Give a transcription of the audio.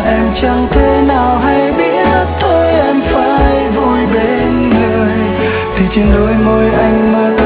em chẳng thể nào hay biết. Thôi em phải vui bên người, thì trên đôi môi anh mơ